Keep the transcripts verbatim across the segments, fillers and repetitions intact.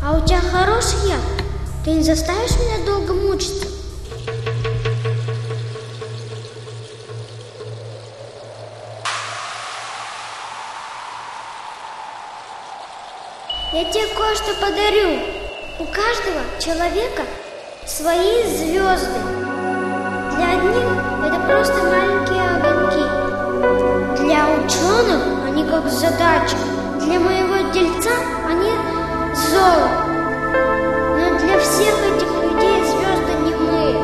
А у тебя хороший яд? Ты не заставишь меня долго мучиться? Я тебе кое-что подарю. У каждого человека свои звезды. Для одних это просто маленькие огоньки. Для ученых они как задача. Для моего дельца они золото. Но для всех этих людей звезды немые.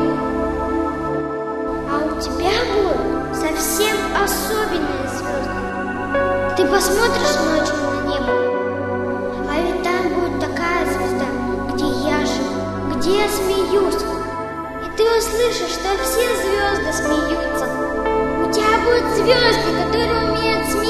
А у тебя будут совсем особенные звезды. Ты посмотришь ночью на небо, а ведь там будет такая звезда, где я живу, где я смеюсь. И ты услышишь, что все звезды смеются. У тебя будут звезды, которые умеют смеяться.